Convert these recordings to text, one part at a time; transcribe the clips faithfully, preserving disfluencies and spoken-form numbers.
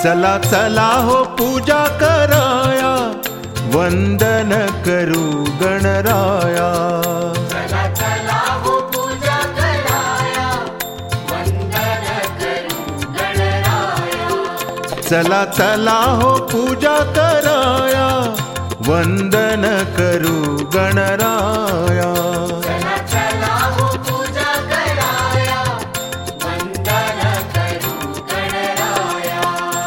चला चला हो पूजा कराया, वंदन करू गणराया। चला चला हो पूजा कराया, वंदन करू गणराया। चला चला हो पूजा कराया, वंदन करू गणराया। चला चला हो पूजा कराया, वंदन करू गणराया।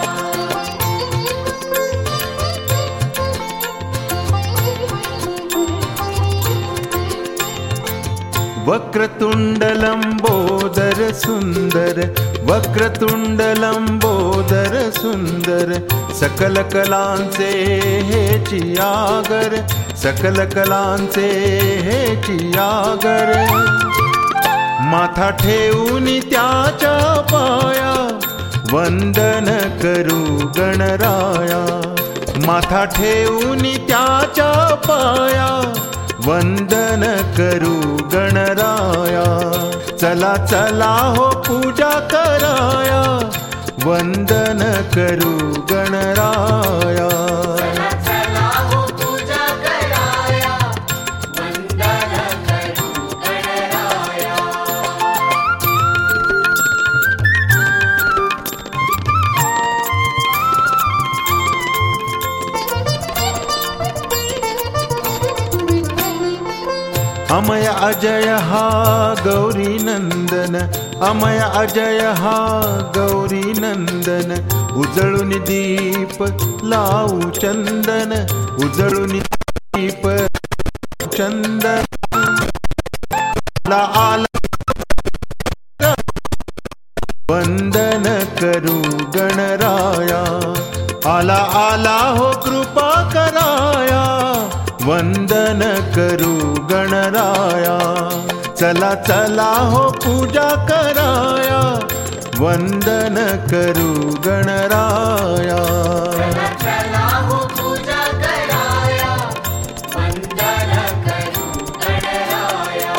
वक्रतुंड लंबोदर सुंदर, वक्रतुंड लंबोदर सुंदर, सकल कलांचे हे चियागर, सकल कलांचे हे चियागर। माथा ठेवून त्याच्या पाया, वंदन करू गणराया। माथा ठेवून त्याच्या पाया, वंदन करू गणराया। चला चला हो पूजा कराया, वंदन करू गणराया। चला चला हो पूजा कराया, वंदन करू गणराया। अमय अजय हा गौरी नंदन, अमय अजय हा गौरी नंदन। उजळून दीप लावू चंदन, उजळून दीप चंदन। आला आला वंदन करू गणराया। आला आला हो कृपा कराया, वंदन करू गणराया। चला चला हो पूजा कराया, वंदन करू गणराया। चला चला हो पूजा कराया, वंदन करू गणराया।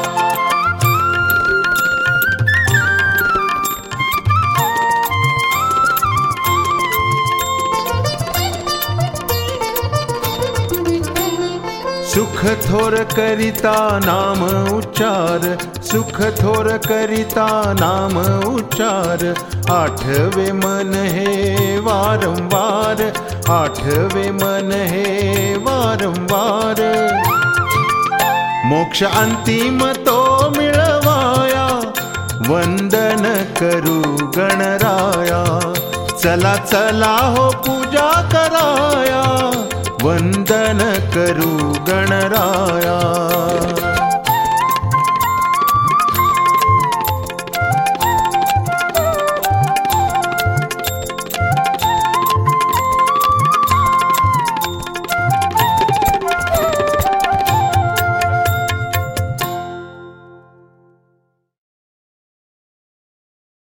सुख थोर करिता नाम उच्चार, सुख थोर करिता नाम उच्चार। आठवे मन हे वारंवार, आठवे मन हे वारंवार। मोक्ष अंतिम तो मिळवाया, वंदन करू गणराया। चला चला हो पूजा कराया, वंदन करू गणराया।